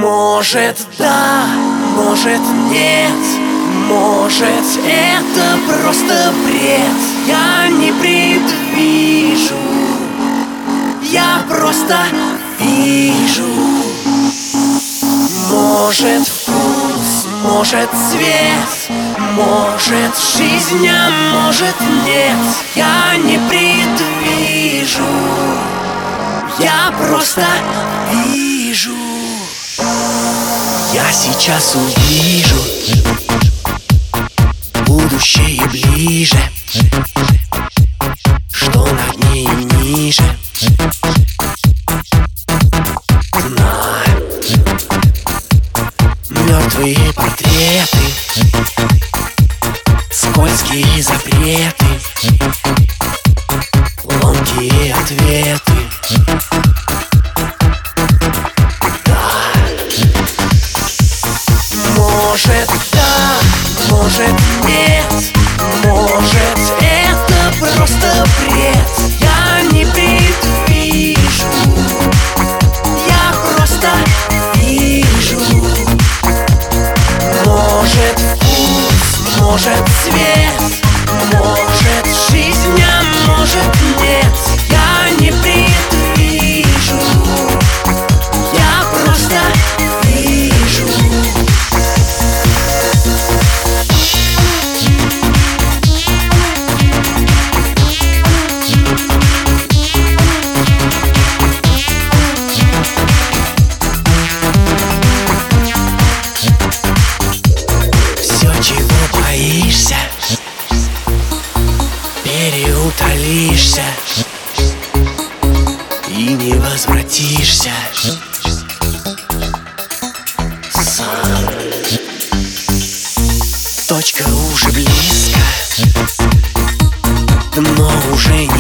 Может да, может нет, может это просто бред. Я не предвижу, я просто вижу. Может вкус, может цвет, может жизнь, а может нет. Я не предвижу, я просто вижу. Я сейчас увижу будущее ближе, что на дне и ниже. Знаю мертвые портреты, скользкие запреты, ломкие ответы. Может да, может нет, может это просто бред. Я не предвижу, я просто вижу. Может вкус, может цвет, может жизнь, а может нет. Я не предвижу, я просто вижу. Чего боишься, переутолишься и не возвратишься сам. Точка уже близко, но уже